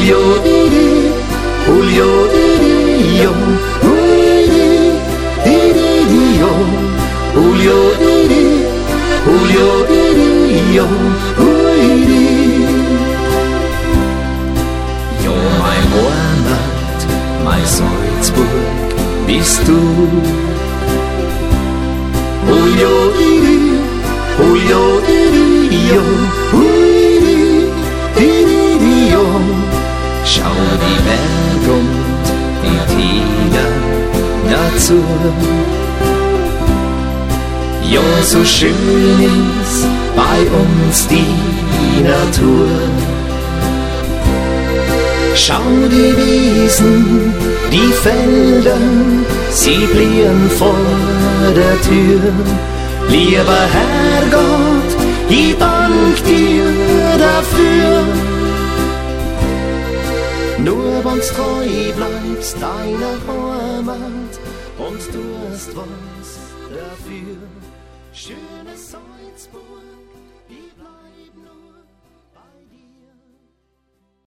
Julio Didi, Julio Didi, Julio Didi, Julio Didi, Jo, mein Heimat, mein Salzburg bist du. Julio Didi, Julio Didi, schau die Berg und die Täler dazu. Ja, so schön ist bei uns die Natur. Schau die Wiesen, die Felder, sie blühen vor der Tür. Lieber Herrgott, ich dank dir dafür. Nur wenn's treu bleibst deiner Heimat und du hast was dafür. Schönes Salzburg, ich bleib nur.